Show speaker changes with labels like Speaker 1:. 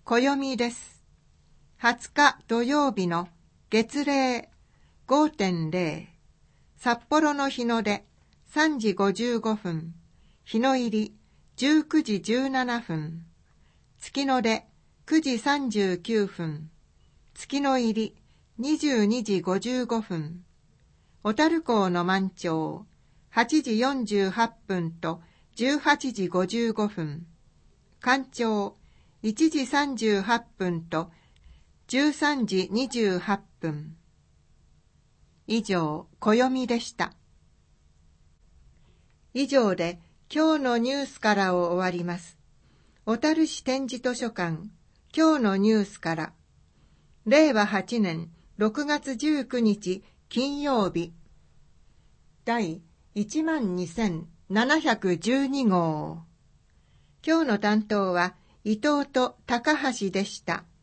Speaker 1: 暦です。20日土曜日の月齢 5.0、札幌の日の出3時55分、日の入り19時17分、月の出9時39分、月の入り22時55分、小樽港の満潮8時48分と18時55分、干潮1時38分と13時28分。以上、暦でした。以上で今日のニュースからを終わります。小樽市点字図書館、今日のニュースから。令和8年6月19日金曜日。第12712号。今日の担当は伊藤と高橋でした。